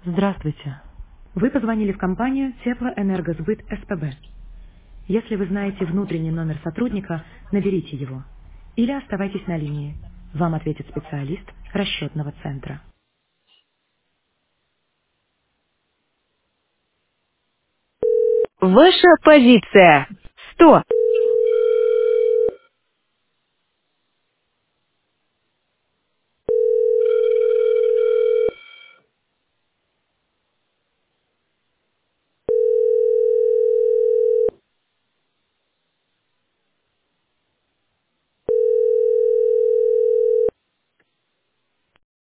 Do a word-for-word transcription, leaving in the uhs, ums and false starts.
Здравствуйте. Вы позвонили в компанию Теплоэнергосбыт СПБ. Если вы знаете внутренний номер сотрудника, наберите его. Или оставайтесь на линии. Вам ответит специалист расчетного центра. Ваша позиция. сто.